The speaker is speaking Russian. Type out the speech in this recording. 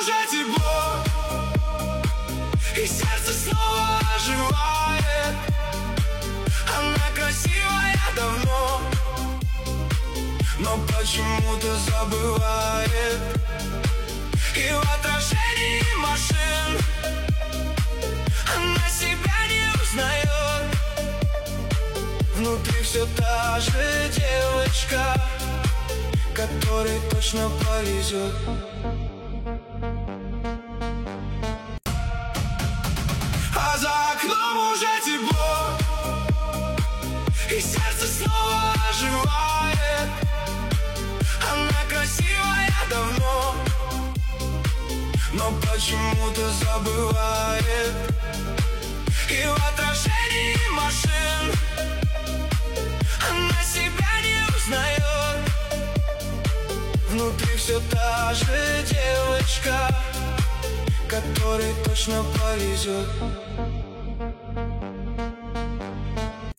уже тепло, и сердце снова оживает. Она красивая давно, но почему-то забывает. И в отражении машин она себя не узнает. Внутри все та же девочка, которой точно повезет. А за окном уже тепло, и сердце снова оживает. Она красивая давно, но почему-то забывает. И в отражении машин она себя не узнает. Внутри все та же девочка, которой точно повезет.